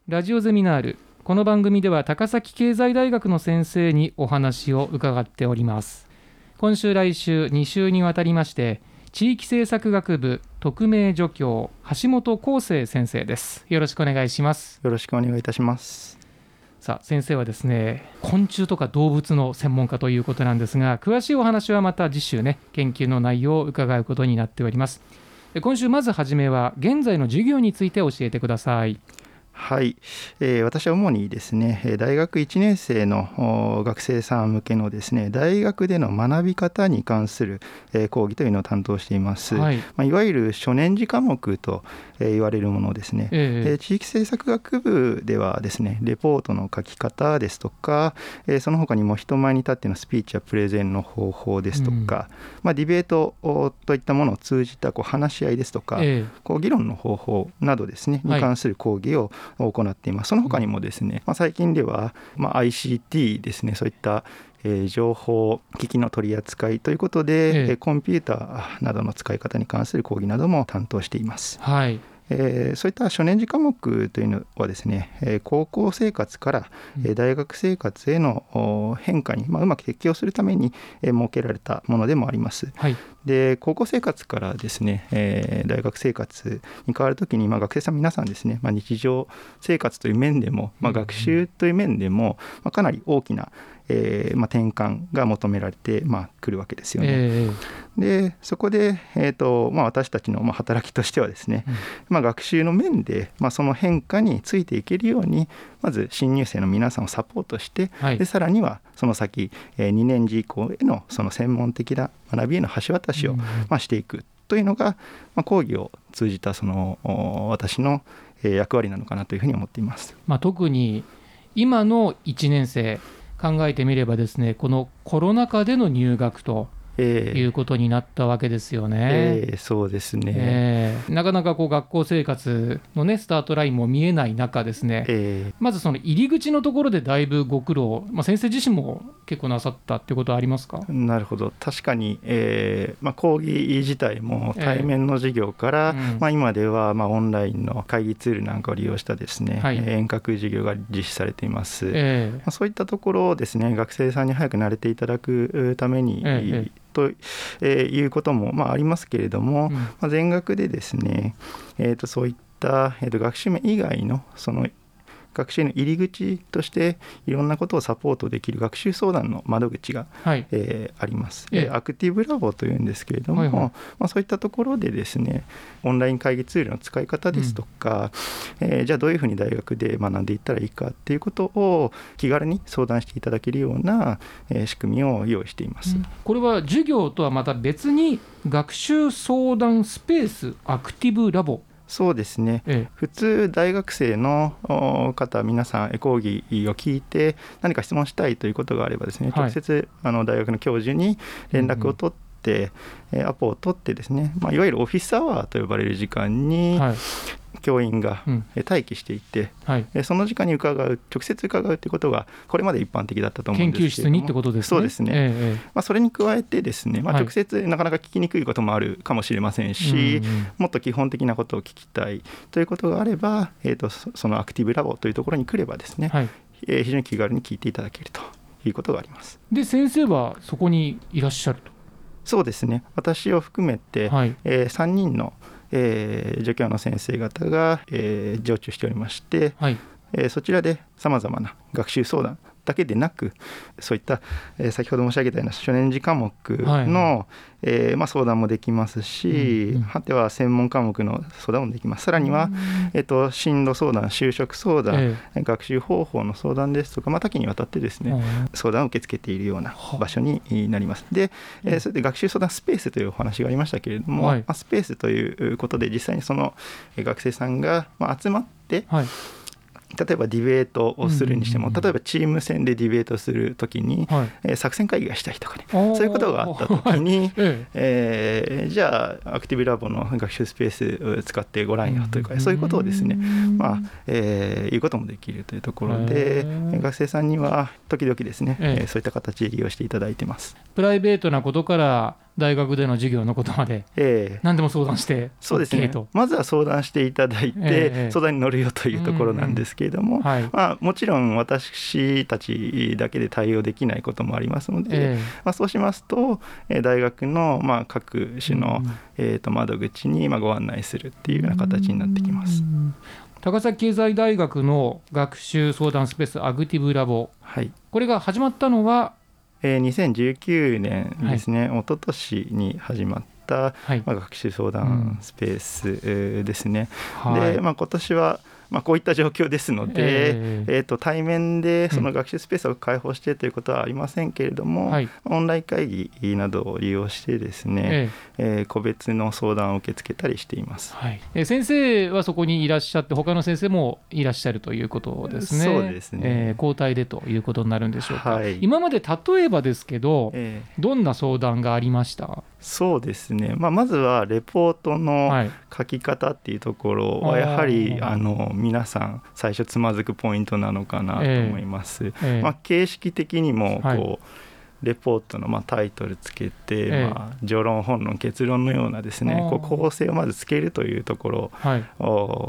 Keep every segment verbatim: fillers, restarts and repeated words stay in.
ラジオゼミナール。この番組では高崎経済大学の先生にお話を伺っております。今週来週に週にわたりまして、地域政策学部特命助教橋本康生先生です。よろしくお願いします。 よろしくお願いいたします。 さあ、先生はですね、昆虫とか動物の専門家ということなんですが、詳しいお話はまた次週ね、研究の内容を伺うことになっております。今週まずはじめは現在の授業について教えてください。 はい、えー、私は主にですね、大学いちねん生の学生さん向けのですね、大学での学び方に関する、えー、講義というのを担当しています。はい、まあ、いわゆる初年次科目と、えー、言われるものですね。えー、地域政策学部ではですね、レポートの書き方ですとか、えー、その他にも人前に立ってのスピーチやプレゼンの方法ですとか、うん、まあ、ディベートといったものを通じたこう話し合いですとか、えー、こう議論の方法などですね、に関する講義を行っています。その他にもですね、まあ、最近では、まあ、アイシーティー ですね、そういった、えー、情報機器の取り扱いということで、えー、コンピューターなどの使い方に関する講義なども担当しています。はい、えー、そういった初年次科目というのはですね、えー、高校生活から、えー、大学生活への変化に、まあ、うまく適応するために、えー、設けられたものでもあります。はい、で高校生活からですね、えー、大学生活に変わるときに、まあ、学生さん皆さんですね、まあ、日常生活という面でも、まあ、学習という面でも、まあ、かなり大きなえーまあ、転換が求められて、まあ、くるわけですよね。えー、でそこで、えーとまあ、私たちの、まあ、働きとしてはですね、うん、まあ、学習の面で、まあ、その変化についていけるようにまず新入生の皆さんをサポートして、はい、でさらにはその先、えー、にねん次以降へのその専門的な学びへの橋渡しを、うん、まあ、していくというのが、まあ、講義を通じたその私の役割なのかなというふうに思っています。 まあ、特に今のいちねん生考えてみればですね、このコロナ禍での入学ということになったわけですよね。 えーえー、そうですね、 えー、なかなかこう学校生活の、ね、スタートラインも見えない中ですね、えー、まずその入り口のところでだいぶご苦労、まあ、先生自身も結構なさったっていうことはありますか？ なるほど、確かに、えーまあ、講義自体も対面の授業から、えーうんまあ、今ではまあオンラインの会議ツールなんかを利用したですね、はい、遠隔授業が実施されています。えーまあ、そういったところをですね、学生さんに早く慣れていただくために、えーということもまあありますけれども、うんまあ、全学でですね、えー、とそういった、えー、と学習面以外のその学習の入り口としていろんなことをサポートできる学習相談の窓口が、はいえー、あります。えー、アクティブラボというんですけれども、はいはいまあ、そういったところでですね、オンライン会議ツールの使い方ですとか、うんえー、じゃあどういうふうに大学で学んでいったらいいかっていうことを気軽に相談していただけるような、えー、仕組みを用意しています。うん、 これは授業とはまた別に学習相談スペースアクティブラボ。 そうですね、ええ、普通大学生の方皆さん講義を聞いて何か質問したいということがあればですね、はい、直接あの大学の教授に連絡を取って、うんうん、アポを取ってですね、まあ、いわゆるオフィスアワーと呼ばれる時間に、はい教員が待機していて、うんはい、その時間に伺う直接伺うということがこれまで一般的だったと思うんですけれども、 研究室にってことですね。 そうですね、ええまあ、それに加えてですね、まあ、直接なかなか聞きにくいこともあるかもしれませんし、はい、もっと基本的なことを聞きたいということがあれば、えーと、そのアクティブラボというところに来ればですね、はいえー、非常に気軽に聞いていただけるということがあります。 で先生はそこにいらっしゃると。 そうですね、私を含めて、はいえー、さんにんのえー、助教の先生方が、えー、常駐しておりまして、はいえー、そちらでさまざまな学習相談だけでなくそういった、えー、先ほど申し上げたような初年次科目の、はいえーまあ、相談もできますし、うんうん、果ては専門科目の相談もできます。さらには、うんえー、と進路相談、就職相談、えー、学習方法の相談ですとか、まあ、多岐にわたってですね、うん、相談を受け付けているような場所になります。で、えー、それで学習相談スペースというお話がありましたけれども、はいまあ、スペースということで実際にその学生さんが集まって、はい例えばディベートをするにしても、うんうんうん、例えばチーム戦でディベートするときに、はいえー、作戦会議がしたいとかね、そういうことがあったときに、はいええー、じゃあアクティブラボの学習スペースを使ってご覧よというか、うん、そういうことをですね、まあえー、言うこともできるというところで、学生さんには時々ですね、えー、そういった形で利用していただいています。 プライベートなことから大学での授業のことまで、 ええ、 何でも相談して、 そうですね、まずは相談していただいて、ええ、相談に乗るよというところなんですけれども、うんうん、はい、まあ、もちろん私たちだけで対応できないこともありますので、ええ、まあ、そうしますと大学のまあ各種の、うん、えー、と窓口にまあご案内するっていうような形になってきます。 高崎経済大学の学習相談スペースアクティブラボ、はい、これが始まったのはえー、にせんじゅうきゅうねんですね、はい、一昨年に始まった、はい、まあ、学習相談スペース、うん、えー、ですね、はい、で、まあ、今年はまあ、こういった状況ですので、えーえー、と対面でその学習スペースを開放してということはありませんけれども、うん、はい、オンライン会議などを利用してですね、えーえー、個別の相談を受け付けたりしています、 はい、えー、先生はそこにいらっしゃって他の先生もいらっしゃるということですね。 そうですね、 えー、交代でということになるんでしょうか、 はい、 今まで例えばですけど、えー、どんな相談がありました？ そうですね、まあ、まずはレポートの書き方っていうところはやはり、はい、あの皆さん最初つまずくポイントなのかなと思います、えーえーまあ、形式的にもこう、はい、レポートのまあタイトルつけて、えーまあ、序論本論結論のようなですねこう構成をまずつけるというところ、はい、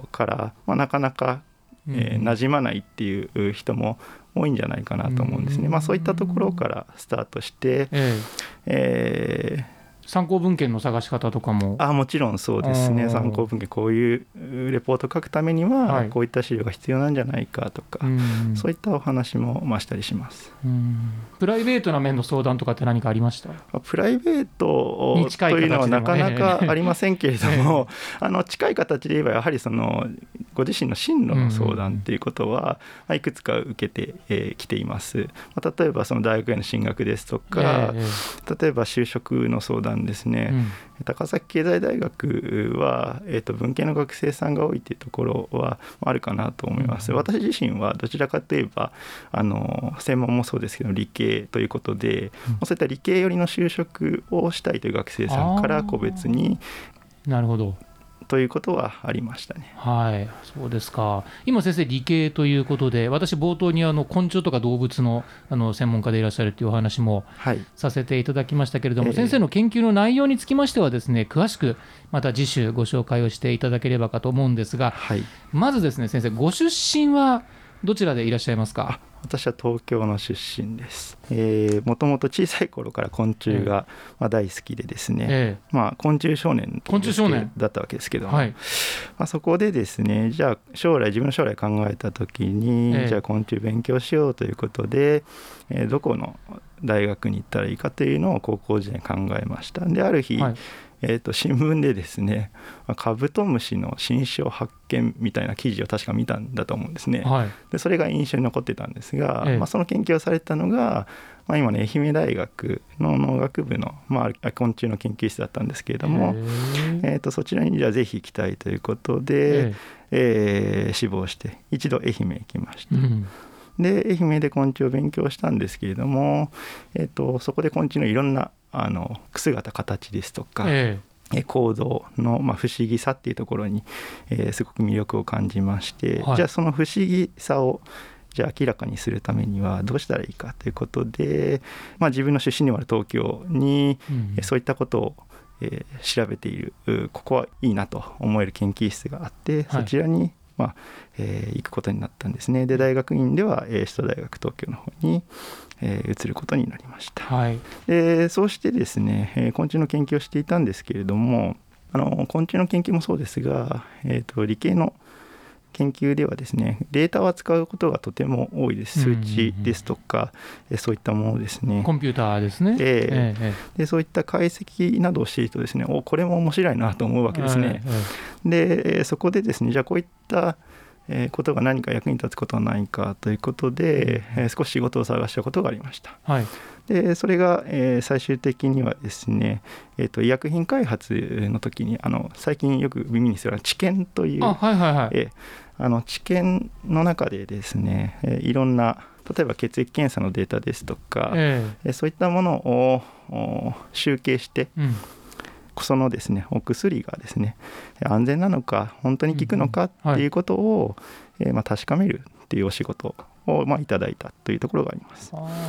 から、まあ、なかなか、えー、馴染まないっていう人も多いんじゃないかなと思うんですね、まあ、そういったところからスタートして、えーえー参考文献の探し方とかもあもちろんそうですね、参考文献こういうレポート書くためにはこういった資料が必要なんじゃないかとか、はい、そういったお話もましたりします。 うん、プライベートな面の相談とかって何かありました？ プライベートというのはなかなかありませんけれども、えー、あの近い形で言えばやはりそのご自身の進路の相談ということは、うん、いくつか受けてき、えー、ています。例えばその大学への進学ですとか、えー、例えば就職の相談ですね、うん、高崎経済大学は、えー、と文系の学生さんが多いというところはあるかなと思います、うん、私自身はどちらかといえばあの専門もそうですけど理系ということで、うん、そういった理系寄りの就職をしたいという学生さんから個別になるほどということはありましたね。 はい、そうですか。今先生理系ということで、私冒頭にあの昆虫とか動物 の, あの専門家でいらっしゃるというお話もさせていただきましたけれども、はい、先生の研究の内容につきましてはですね、詳しくまた次週ご紹介をしていただければかと思うんですが、はい、まずですね先生、ご出身はどちらでいらっしゃいますか？ 私は東京の出身です。もともと小さい頃から昆虫がまあ大好きでですね、ええまあ、昆虫少年だったわけですけども、はいまあ、そこでですねじゃあ将来自分の将来考えた時に、ええ、じゃあ昆虫勉強しようということで、えー、どこの大学に行ったらいいかというのを高校時代に考えました。である日、はいえー、と新聞でですねカブトムシの新種発見みたいな記事を確か見たんだと思うんですね、はい、でそれが印象に残ってたんですが、ええまあ、その研究をされたのが、まあ、今の愛媛大学の農学部の、まあ、昆虫の研究室だったんですけれども、えー、とそちらにじゃあぜひ行きたいということで、えええー、志望して一度愛媛行きました、うんで愛媛で昆虫を勉強したんですけれども、えー、とそこで昆虫のいろんなあの姿形ですとか、えー、行動の、まあ、不思議さっていうところに、えー、すごく魅力を感じまして、はい、じゃあその不思議さをじゃあ明らかにするためにはどうしたらいいかということで、まあ、自分の出身でもある東京に、うん、そういったことをえー、調べているここはいいなと思える研究室があって、はい、そちらに、まあえー、行くことになったんですね。で大学院では、えー、首都大学東京の方に、えー、移ることになりました、はい、でそうしてですね、えー、昆虫の研究をしていたんですけれどもあの昆虫の研究もそうですが、えー、と理系の研究ではですねデータを扱うことがとても多いです。数値ですとか、うんうん、そういったものですね。 コンピューターですね、 えーえー、でそういった解析などをしているとですねおこれも面白いなと思うわけですね、えー、でそこでですねじゃあこういったことが何か役に立つことはないかということで、うん、少し仕事を探したことがありました、はい、でそれが最終的にはですね、えー、と医薬品開発の時にあの最近よく耳にする治験という、あ、はいはいはい、えーあの治験の中でですね、えー、いろんな例えば血液検査のデータですとか、えー、そういったものを集計して、うん、そのですねお薬がですね安全なのか本当に効くのかっていうことを、うんはいえーまあ、確かめるっていうお仕事を、まあ、いただいたというところがあります。 あ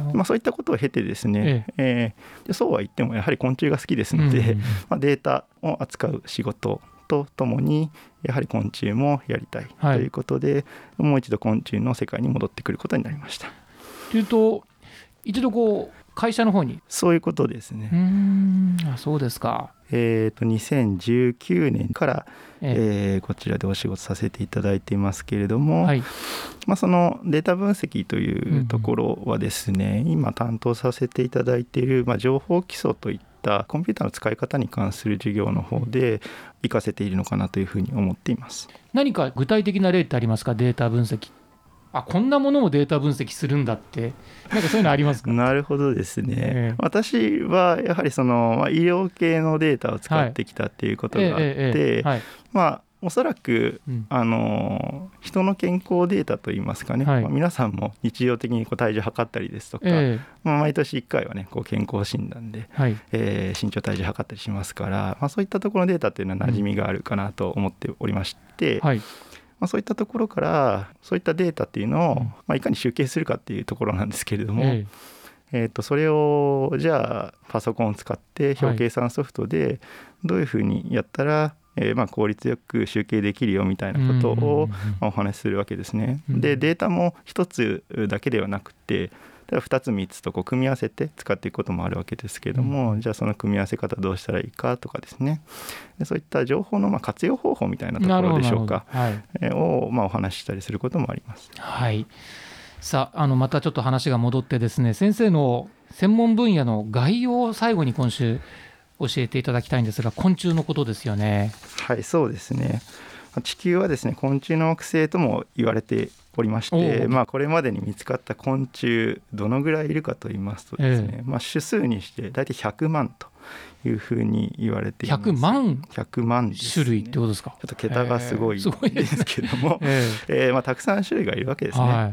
まあ、そういったことを経てですね、えええー、でそうは言ってもやはり昆虫が好きですので、うんうん、まあ、データを扱う仕事とともにやはり昆虫もやりたいということで、はい、もう一度昆虫の世界に戻ってくることになりました。 というと一度こう会社の方に。 そういうことですね。 うーん、あ、そうですか。 えー、とにせんじゅうきゅうねんから、ええー、こちらでお仕事させていただいていますけれども、はい、まあ、そのデータ分析というところはですね、うんうん、今担当させていただいている、まあ、情報基礎といったコンピューターの使い方に関する授業の方で活かせているのかなというふうに思っています。 何か具体的な例ってありますか？データ分析、あ、こんなものもデータ分析するんだって、なんかそういうのありますか？ なるほどですね、えー、私はやはりその、まあ、医療系のデータを使ってきたっていうことがあって、はいえーえーえーはい、まあおそらく、うん、あの人の健康データといいますかね、はい、まあ、皆さんも日常的にこう体重測ったりですとか、えーまあ、毎年いっかいはねこう健康診断で、はい、えー、身長体重測ったりしますから、まあ、そういったところのデータっていうのは馴染みがあるかなと思っておりまして、うん、はい、まあ、そういったところからそういったデータっていうのを、うん、まあ、いかに集計するかっていうところなんですけれども、えーえー、とそれをじゃあパソコンを使って表計算ソフトでどういうふうにやったら、えー、まあ効率よく集計できるよみたいなことをお話しするわけですね。でデータも一つだけではなくてふたつみっつとこう組み合わせて使っていくこともあるわけですけれども、うん、じゃあその組み合わせ方どうしたらいいかとかですね、でそういった情報のまあ活用方法みたいなところでしょうか、はい、えー、をまあお話ししたりすることもあります。 はい、さあ、あのまたちょっと話が戻ってですね、先生の専門分野の概要を最後に今週教えていただきたいんですが、昆虫のことですよね。 はい、そうですね。地球はですね昆虫の惑星とも言われておりまして、まあ、これまでに見つかった昆虫どのぐらいいるかと言いますとですね、えーまあ、種数にして大体ひゃくまんというふうに言われています。 ひゃくまんひゃくまんですね。 種類ってことですか？ ちょっと桁がすごいですけども、えーえーまあ、たくさん種類がいるわけですね。はい、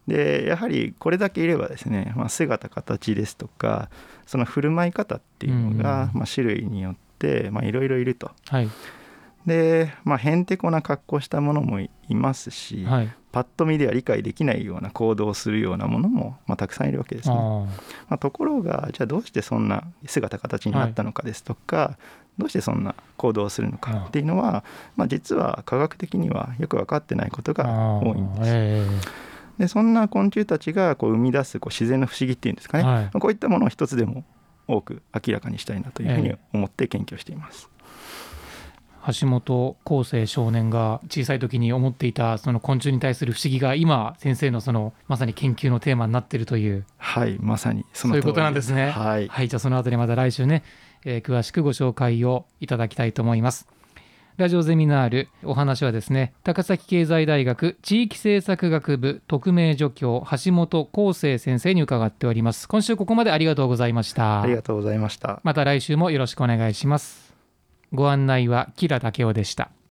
でやはりこれだけいればですね、まあ、姿形ですとかその振る舞い方っていうのが、うんまあ、種類によっていろいろいると。はい、で、まあ、へんてこな格好したものもいますし、はい、パッと見では理解できないような行動をするようなものも、まあ、たくさんいるわけですね。あ、まあ、ところがじゃあどうしてそんな姿形になったのかですとか、はい、どうしてそんな行動をするのかっていうのは、まあ、実は科学的にはよく分かってないことが多いんです。えー、でそんな昆虫たちがこう生み出すこう自然の不思議っていうんですかね、はい、こういったものを一つでも多く明らかにしたいなというふうに思って研究しています。 えー、橋本康生少年が小さい時に思っていたその昆虫に対する不思議が今先生のそのまさに研究のテーマになっているという、 はい、まさにその通りです。 そういうことなんですね。はい、はい、じゃあそのあたりまた来週ね、えー、詳しくご紹介をいただきたいと思います。ラジオゼミナール、お話はですね、高崎経済大学地域政策学部特命助教橋本康生先生に伺っております。今週ここまでありがとうございました。 ありがとうございました。 また来週もよろしくお願いします。ご案内は吉良武雄でした。